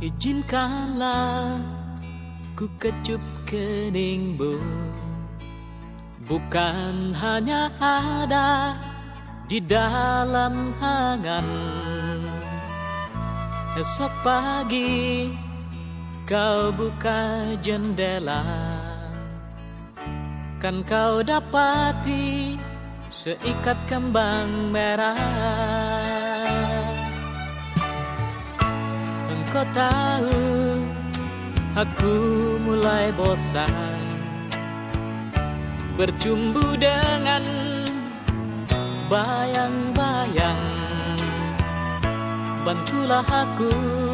Izinkanlah ku kecup keningmu, bukan hanya ada di dalam angan. Esok pagi kau buka jendela, kan kau dapati seikat kembang merah. Engkau tahu aku mulai bosan bercumbu dengan bayang-bayang. Bantulah aku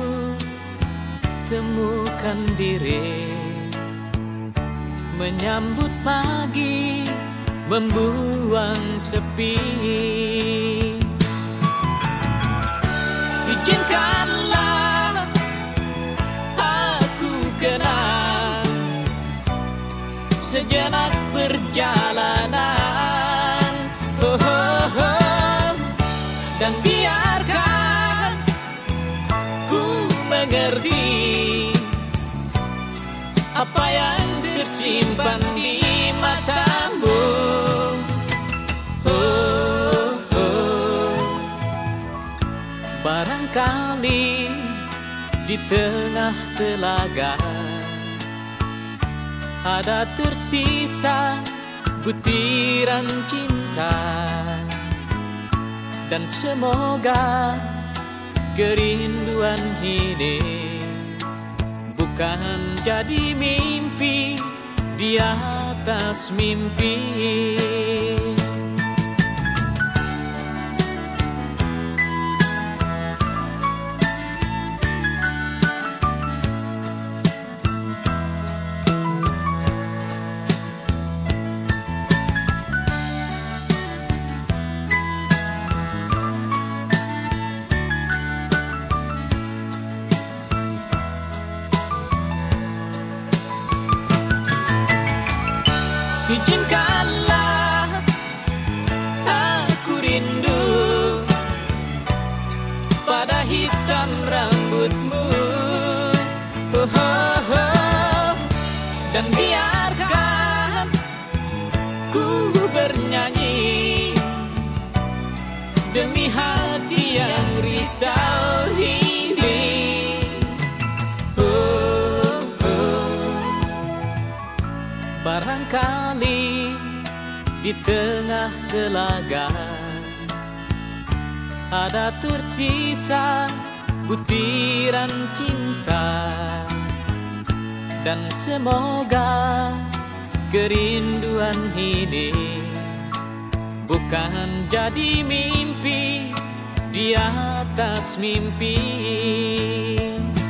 temukan diri, menyambut pagi, membuang sepi. Izinkanlah aku kenang sejenak perjalanan, dan biarkan ku mengerti apa yang tersimpan di matamu. Barangkali di tengah telaga ada tersisa butiran cinta, dan semoga kerinduan ini bukan jadi mimpi di atas mimpi. Izinkanlah aku rindu pada hitam rambutmu, dan biarkan ku bernyanyi demi hati yang risau ini. Barangkali di tengah telaga ada tersisa butiran cinta, dan semoga kerinduan ini bukan jadi mimpi di atas mimpi.